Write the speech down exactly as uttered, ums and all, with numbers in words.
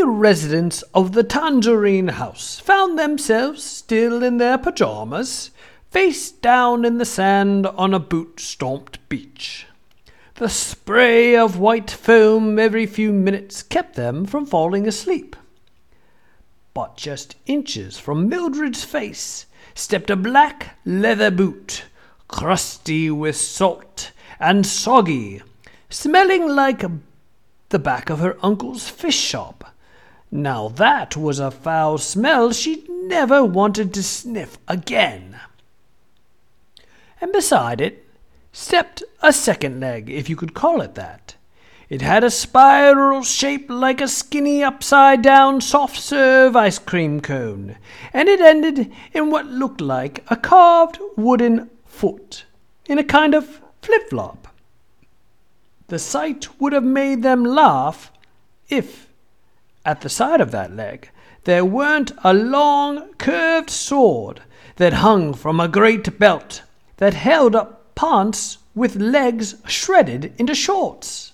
residents of the Tangerine House found themselves still in their pajamas, face down in the sand on a boot-stomped beach. The spray of white foam every few minutes kept them from falling asleep. But just inches from Mildred's face stepped a black leather boot, crusty with salt and soggy, smelling like the back of her uncle's fish shop. Now that was a foul smell she'd never wanted to sniff again. And beside it stepped a second leg, if you could call it that. It had a spiral shape like a skinny upside-down soft-serve ice cream cone, and it ended in what looked like a carved wooden foot, in a kind of flip-flop. The sight would have made them laugh if, at the side of that leg, there weren't a long, curved sword that hung from a great belt that held up pants with legs shredded into shorts.